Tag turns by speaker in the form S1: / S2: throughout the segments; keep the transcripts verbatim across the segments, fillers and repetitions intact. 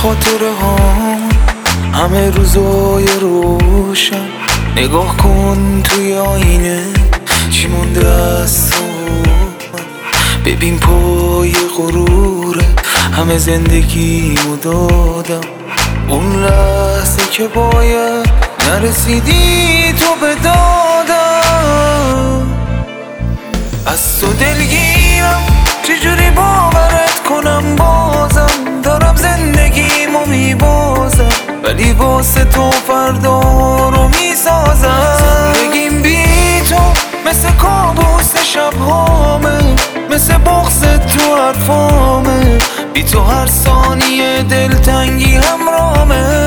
S1: خاطره هام همه روزای روشن. نگاه کن توی آینه چی مونده از تو، ببین پای غروره همه زندگیمو دادم. اون لحظه که باید نرسیدی تو به دادم. از تو دلگیرم چجوری باورت کنم، بازم دارم زندگیمو میبازم، ولی واسه تو فردا رو میسازم. زندگیم بی تو مثل کابوس شبهامه، مثل بغضت تو حرفامه، بی تو هر ثانیه دلتنگی همرامه.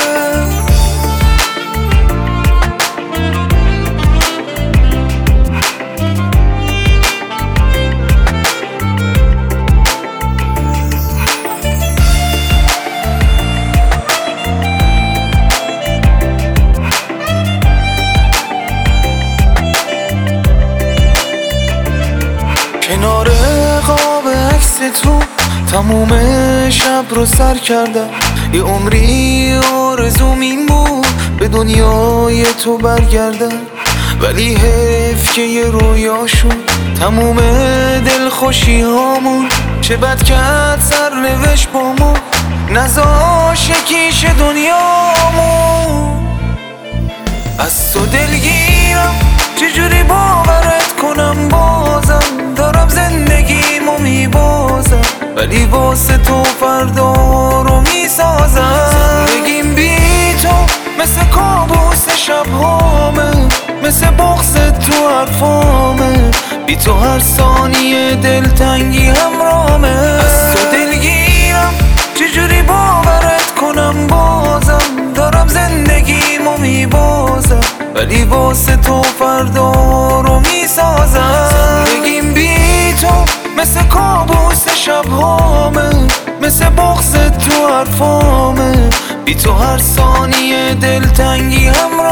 S1: کنار قاب عکس تو تموم شب رو سر کردم، یه عمری آرزوم این بود به دنیای تو برگردم، ولی حیف که یه رویا شد تموم دلخوشی هامون. چه بد کرد سرنوشت با ما، نذاش یکیش دنیامون. از تو دلگیرم چجوری باورت کنم، بازم دارم زندگیمو میبازم، ولی واسه تو فردا رو میسازم. زندگیم بی تو مثل کابوس شبهامه، مثل بغضت تو حرفامه، بی تو هر ثانیه دلتنگی همرامه. از تو دلگیرم چجوری باورت کنم، بازم دارم زندگیمو میبازم، ولی واسه تو فردا رو میسازم. زندگیم بی تو مثل کابوس شبهامه، مثل بغضت تو حرفامه، بی تو هر ثانیه دلتنگی هم